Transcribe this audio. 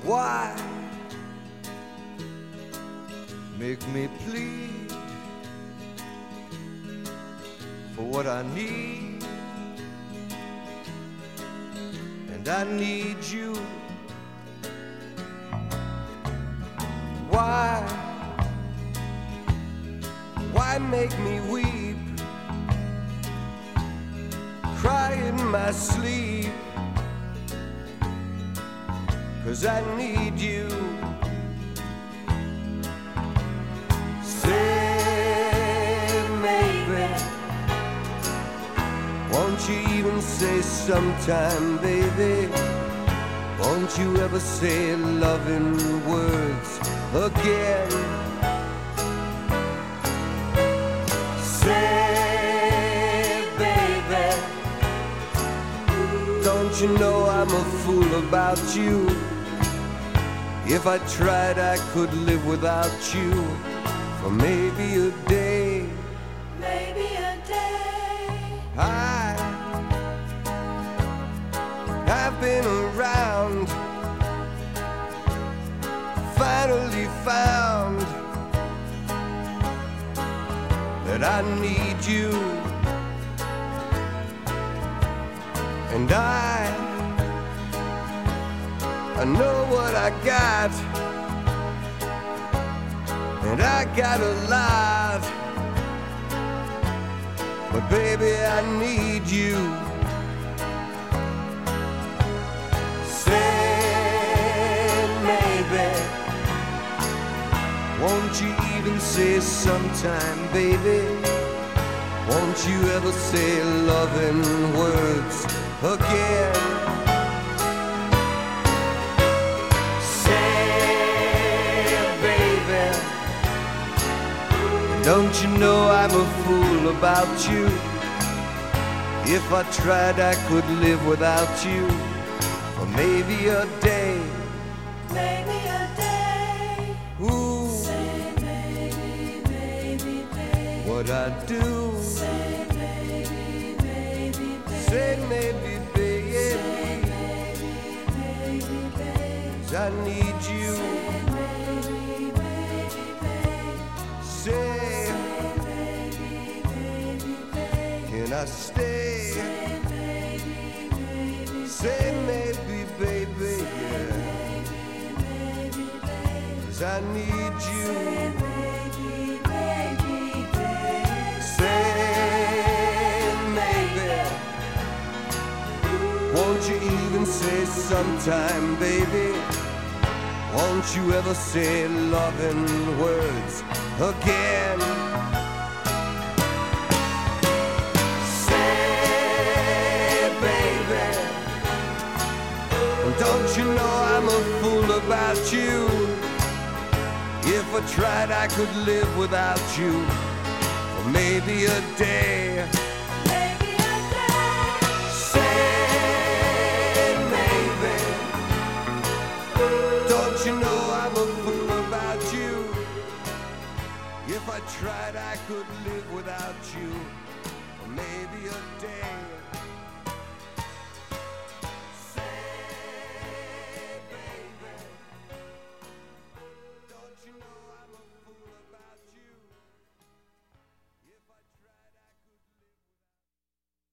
Why make me plead for what I need? And I need you. Why make me weep, cry in my sleep? 'Cause I need you. Say maybe, won't you even say sometime, baby? Won't you ever say loving words again? Don't you know I'm a fool about you? If I tried, I could live without you for maybe a day. Maybe a day. I've been around, finally found that I need you. And I know what I got, and I got a lot, but baby, I need you. Say maybe, won't you even say sometime, baby? Won't you ever say loving words again? Say, baby, don't you know I'm a fool about you? If I tried, I could live without you for maybe a day. Maybe a day. Ooh, Say maybe, maybe, baby. what I do? Say maybe, maybe, baby. Say maybe, baby, Say maybe, maybe, baby. 'cause I need you. Say maybe, maybe, baby. Say, Maybe, maybe, baby. can I stay? Say maybe, maybe, Say maybe, baby, yeah, maybe, baby. 'cause I need you. Maybe, maybe, baby. Say maybe, won't you even say sometime, baby? Won't you ever say loving words again? Say, baby, don't you know I'm a fool about you? If I tried, I could live without you for maybe a day. Maybe a day. Say maybe, don't you know I'm a fool about you? If I tried, I could live without you for maybe a day.